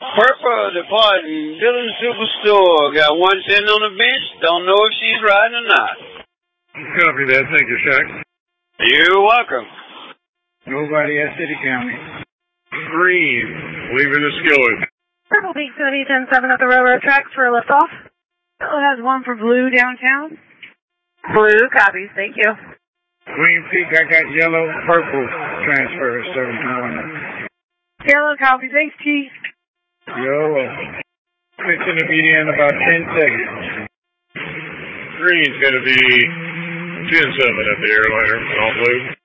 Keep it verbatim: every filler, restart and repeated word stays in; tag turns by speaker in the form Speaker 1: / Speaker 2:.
Speaker 1: Purple departing Dillon Superstore. Got one sitting on the bench. Don't know if she's riding or not.
Speaker 2: Copy that. Thank you, Shaq.
Speaker 1: You're welcome.
Speaker 3: Nobody at City County.
Speaker 2: Green, leaving the skillet.
Speaker 4: Purple Peak City ten seven at the railroad tracks for a liftoff. It has one for Blue downtown. Blue copies. Thank you.
Speaker 3: Green Peak, I got yellow, purple transfer seven one.
Speaker 4: Yellow copy. Thanks, Chief.
Speaker 3: Yo, fixing to be in about ten seconds.
Speaker 2: Green's going to be ten seven at the airliner, all blue.